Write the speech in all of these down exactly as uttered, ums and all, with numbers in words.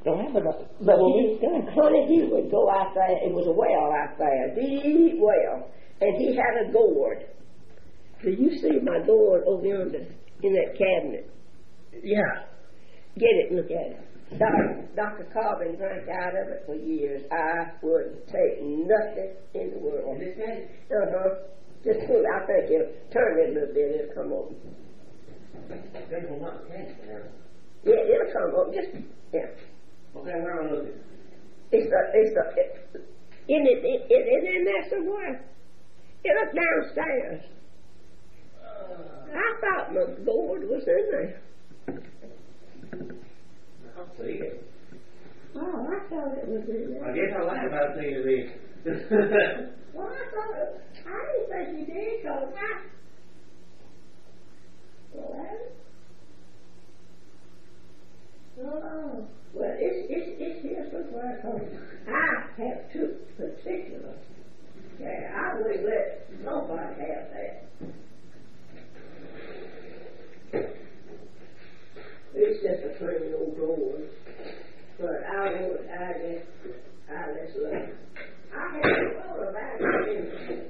Don't have a doctor. But he, honey, he would go out there. It was a well out there, a deep well, and he had a gourd. Do you see my gourd over yonder in that cabinet? Yeah. Get it, look at it. Doctor Doctor Corbin drank out of it for years. I wouldn't take nothing in the world. Uh-huh. Just pull it out there, Jim. Turn it a little bit, it'll come open. Yeah, it'll come open. Just, yeah. Okay, where am I looking? It's the, it's the, it, in it, it, it, it in there somewhere. It up downstairs. Uh, I thought my gourd was in there. I'll see it. Oh, I thought it was in there. I guess I lied about seeing it in. Well, I thought it, I didn't think you did, so I... Well, oh, well, it's, it's, it's here somewhere, because I have two particular. Yeah, I wouldn't let nobody have that. It's just a plain old drawer. But I would, I guess, I just love it. I have a lot of accidents.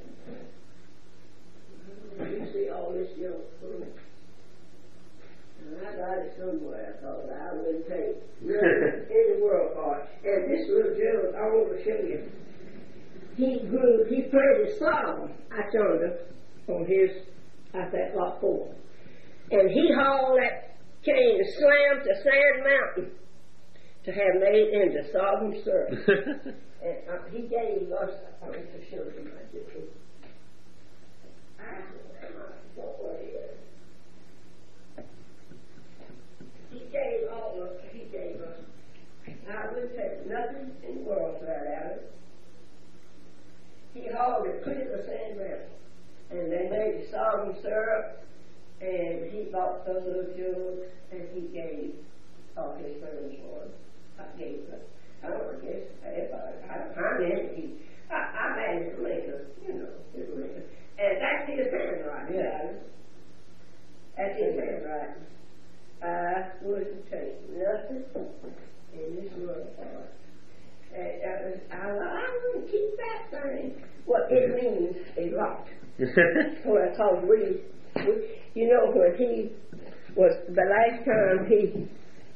You see all this young food. And I got it somewhere, because I wouldn't take nothing in the world for it. And this little jug, I want to show you. He grew, he planted sorghum out yonder on his, out that lot four. And he hauled that cane and slammed to Sand Mountain to have made into sorghum syrup. And uh, he gave us, I want to show you my difference. He gave all of he gave us. I wouldn't take nothing in the world for that out of it. He hauled it, put it in the Sand Mountain, and they made the sorghum syrup, and he bought those little jugs, and he gave all his friends for it. I gave them. I don't guess if I, I don't know he, I, I managed to make a, you know, his Lincoln. And that's his handwriting. Yeah. That's his handwriting. I wouldn't take nothing in this world for it. And that was, I, I wouldn't keep that thing. What it means a lot. Well, because we, we, you know, when he was, the last time he,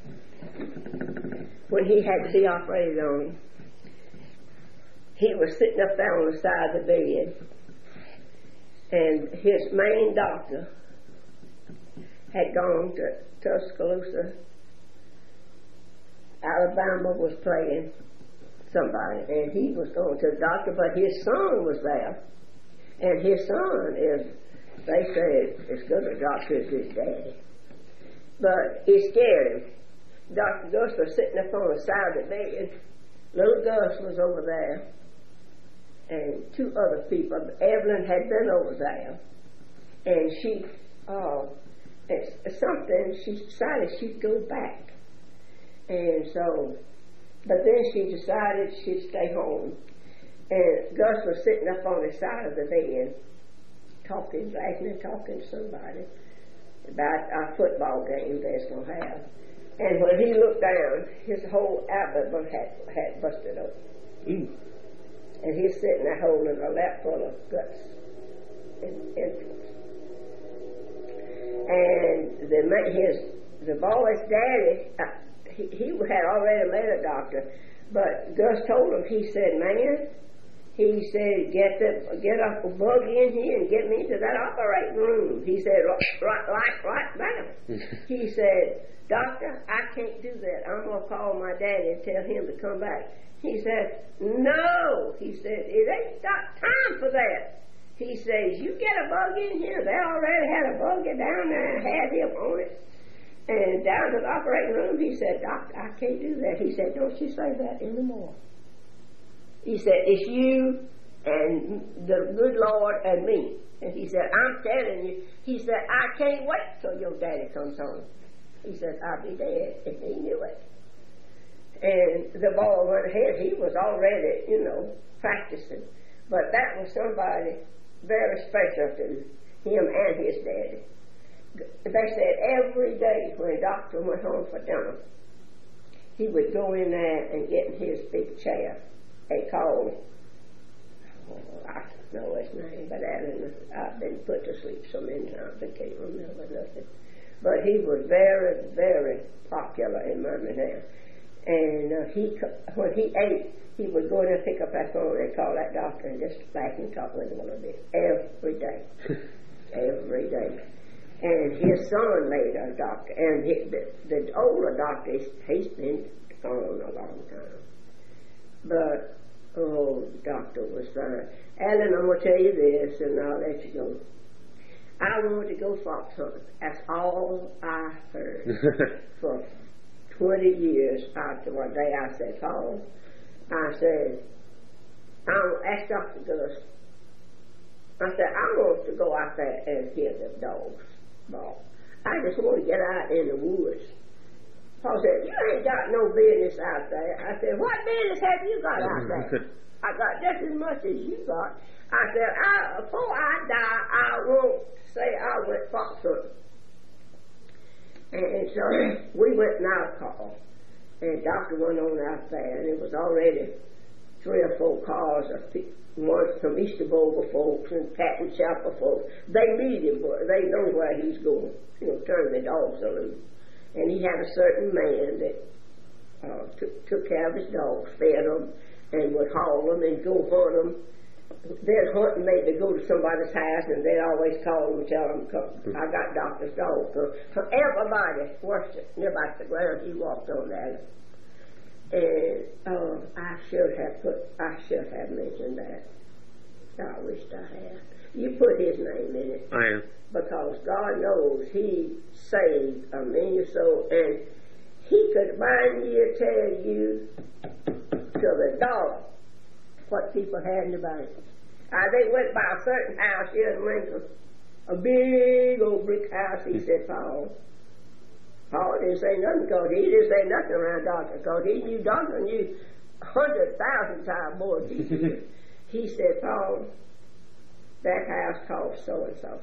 when he had to be operated on, he was sitting up there on the side of the bed, and his main doctor had gone to Tuscaloosa. Alabama was playing somebody, and he was going to the doctor, but his son was there, and his son is, they said, as good a doctor as his daddy. But it scared him. Doctor Gus was sitting up on the side of the bed. Little Gus was over there, and two other people. Evelyn had been over there, and she, oh, it's something, she decided she'd go back. And so, but then she decided she'd stay home. And Gus was sitting up on the side of the bed, talking, laughing and talking to somebody about our football game they're going to have. And when he looked down, his whole abdomen had, had busted open. Mm. And he's sitting there holding a lap full of guts and entrails. And the his the boy's daddy, uh, he, he had already met a doctor, but Gus told him, he said, man, he said, get the get a bug in here and get me to that operating room. He said, right, right, right now. He said, doctor, I can't do that. I'm going to call my daddy and tell him to come back. He said, no. He said, it ain't got time for that. He says, you get a bug in here. They already had a bug down there and had him on it. And down to the operating room, he said, doctor, I can't do that. He said, don't you say that anymore. He said, it's you and the good Lord and me. And he said, I'm telling you. He said, I can't wait till your daddy comes home. He said, I'll be dead if he knew it. And the boy went ahead. He was already, you know, practicing. But that was somebody very special to him and his daddy. They said every day when the doctor went home for dinner, he would go in there and get in his big chair. They called, oh, I don't know his name, but Alan, I've been put to sleep so many times I can't remember nothing. But he was very, very popular in Birmingham. And uh, he, when he ate, he would go in and pick up that phone and call that doctor and just back and talk with him a little bit every day, every day. And his son later, a doctor, and he, the, the older doctor, he's, he's been gone a long time. But oh, the doctor was fine. Alan, I'm gonna tell you this, and I'll let you go. I wanted to go fox hunting. That's all I heard for twenty years. After one day I said, Paul, I said, I'll ask Doctor Gus. I said, I want to go out there and hear the dogs bark. I just want to get out in the woods. Paul said, you ain't got no business out there. I said, what business have you got out there? I got just as much as you got. I said, I, before I die, I won't say I went fox hunting. And, and so we went in our car, and the doctor went on out there, and it was already three or four cars of people. One from Easterboga folks and Patton Chapel folks. They meet him, but they know where he's going. You know, turn the dogs loose. And he had a certain man that uh, took, took care of his dogs, fed them, and would haul them and go hunt them. They'd hunt and maybe go to somebody's house, and they'd always call them and tell them, come, I got Doctor's dog. So, so everybody worshipped him about the ground he walked on that. And uh, I should have put, I should have mentioned that. I wished I had. You put his name in it. I am. Because God knows he saved a million souls, and he could bind you and tell you to the dollar what people had in the bank. Uh, they went by a certain house here in Lincoln, a big old brick house. He said, Paul. Paul didn't say nothing because he didn't say nothing around Doctor because he knew Doctor knew a hundred thousand times more than he did. He said, Paul, that house cost so and so.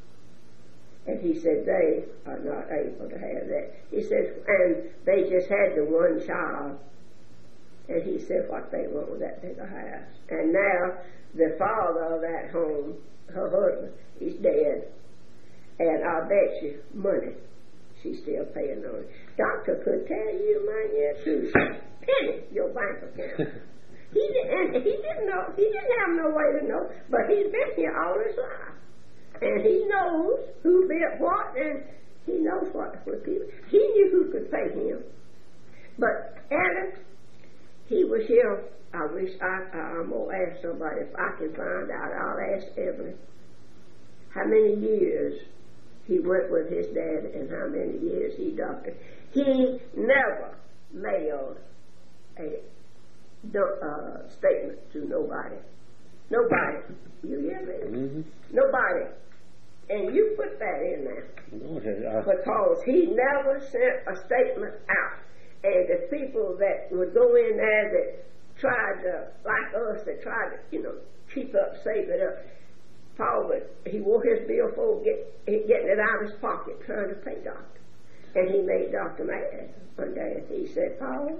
And he said, they are not able to have that. He said, and they just had the one child. And he said, what they want with that bigger house. And now the father of that home, her husband, he's dead. And I bet you money. She's still paying on it. Doctor could tell you, man, yes, who's penny your bank account. he didn't. He didn't know. He didn't have no way to know. But he's been here all his life, and he knows who did what, and he knows what for people. He knew who could pay him. But Alan, he was here. I wish I. I'm gonna ask somebody if I can find out. I'll ask Evelyn. How many years he went with his dad, and how many years he doctored. He never mailed a uh, statement to nobody. Nobody. You hear me? Mm-hmm. Nobody. And you put that in there. Uh, because he never sent a statement out. And the people that would go in there that tried to, like us, that tried to, you know, keep up, save it up, Paul, but he wore his billfold, get, getting it out of his pocket, trying to pay Doctor. And he made Doctor mad one day. He said, Paul,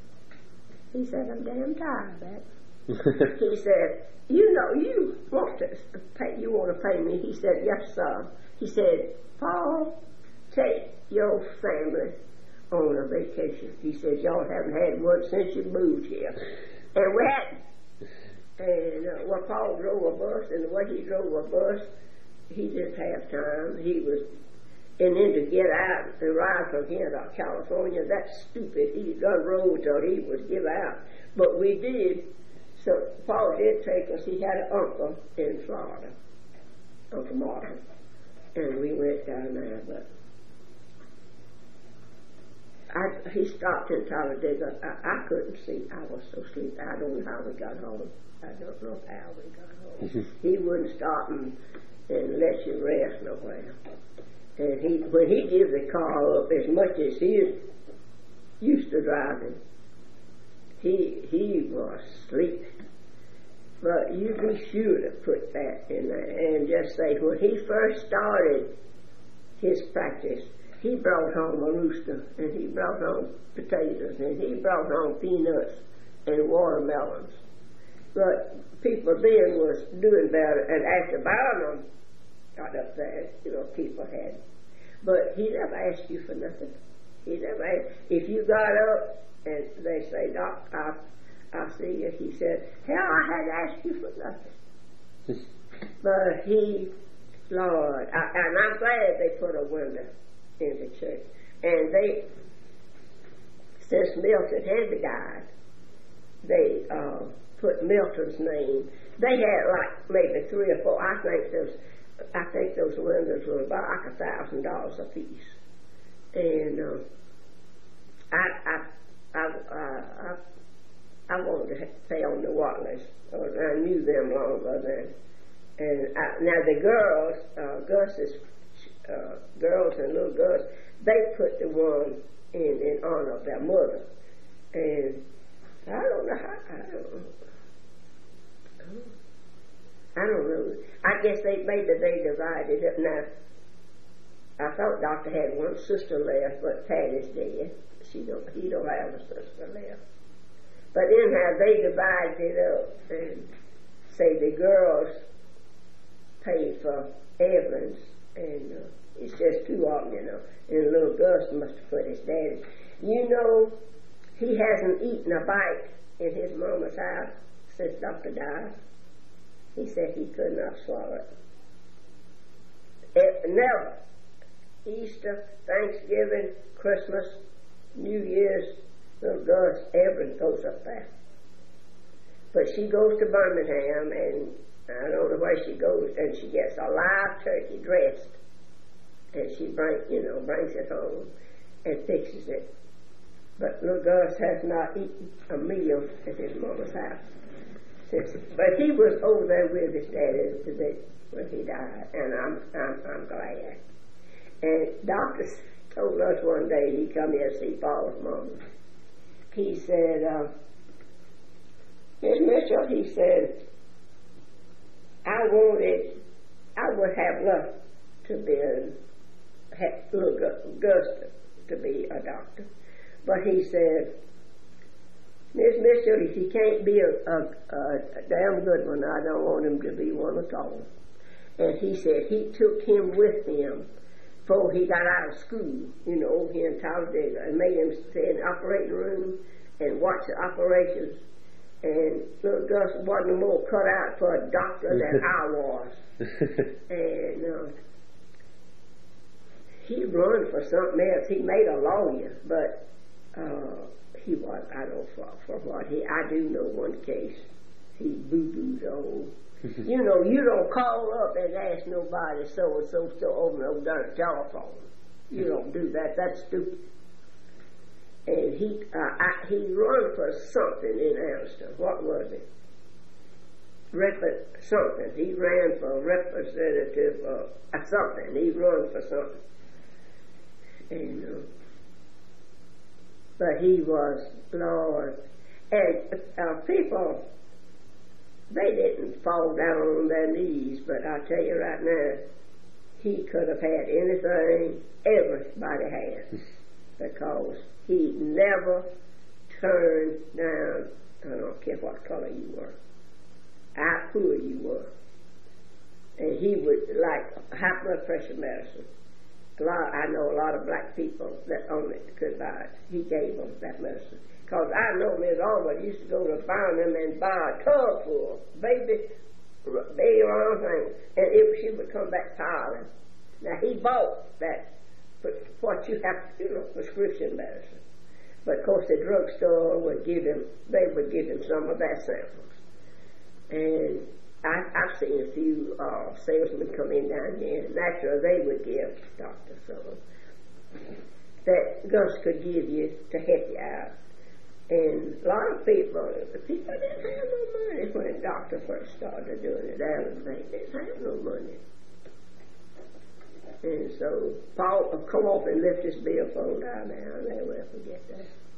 he said, I'm damn tired of that. He said, you know, you want to pay, you want to pay me. He said, yes, sir. He said, Paul, take your family on a vacation. He said, y'all haven't had one since you moved here. And we hadn't. And uh, when Paul drove a bus, and the way he drove a bus, he didn't have time. He was, and then to get out and ride from here to California, that's stupid. He done rode till he was give out. But we did. So Paul did take us. He had an uncle in Florida, Uncle Martin, and we went down there. But I, he stopped in Talladega. I, I couldn't see. I was so sleepy. I don't know how we got home. I don't know how we got home. He wouldn't stop and, and let you rest nowhere. And he, when he gave the car up, as much as he is used to driving, he he was sleeping. But you be sure to put that in there and just say when he first started his practice, he brought home a rooster, and he brought home potatoes, and he brought home peanuts and watermelons. But people then was doing better, and after Barnum got up there, you know, people had. But he never asked you for nothing. He never asked. If you got up and they say, Doc, I, I see you, he said, hell, I hadn't asked you for nothing. But he, Lord, I, and I'm glad they put a window in the church. And they, since Milton had died, they uh, put Milton's name. They had like maybe three or four. I think those, I think those windows were about like a thousand dollars a piece. And uh, I, I, I, I, I wanted to stay on the Watlers. I knew them longer than. And I, now the girls, uh, Gus's uh, girls and little Gus, they put the one in in honor of their mother. And I don't know how. I don't know. I don't know. I guess they maybe they divided it. Now, I thought Doctor had one sister left, but Patty's dead. She don't. He don't have a sister left. But anyhow, they divided it up and say the girls paid for Evans, and uh, it's just two of them, you know. And little Gus must have put his daddy. You know, he hasn't eaten a bite in his mama's house since Doctor died. He said he could not swallow it. it. Never. Easter, Thanksgiving, Christmas, New Year's, little Gus Evans goes up there. But she goes to Birmingham, and I don't know where she goes, and she gets a live turkey dressed, and she brings, you know, brings it home and fixes it. But little Gus has not eaten a meal at his mama's house since. But he was over there with his daddy today when he died, and I'm I'm I'm glad. And Doctor told us one day he come here to see Paul's mama. He said, uh, Miss Mitchell, he said, I wanted, I would have loved to be a little Gus to be a doctor. But he said, Miss Mitchell, if he can't be a, a, a damn good one, I don't want him to be one at all. And he said he took him with him before he got out of school, you know, here in Talladega, and made him stay in the operating room and watch the operations. And little Gus wasn't more cut out for a doctor than I was. And uh, he run for something else. He made a lawyer, but uh, he was, I don't know for, for what. He, I do know one case. He boo-boos old. You know, you don't call up and ask nobody so-and-so still over no darn telephone. You don't do that. That's stupid. And he uh, I, he run for something in Anniston. What was it? Rep- something. He ran for representative uh, uh, something. He run for something. And uh, but he was, Lord. And uh, people, they didn't fall down on their knees, but I tell you right now, he could have had anything everybody has, because he never turned down, I don't care what color you were, how poor you were. And he would, like high blood pressure medicine. A lot, I know a lot of black people that only could buy it. He gave them that medicine. Because I know Miss Albert used to go to Barnum and buy a tub full, baby, baby round thing, and if she would come back tired. Now he bought that, what you have to do, you know, prescription medicine. But of course the drugstore would give him, they would give him some of their samples. And I, I've seen a few uh, salesmen come in down here, and naturally they would give Doctor some that Gus could give you to help you out. And a lot of people, people didn't have no money when the doctor first started doing it. They didn't have no money. And so Paul would come off and lift his billfold down there, and they will forget that.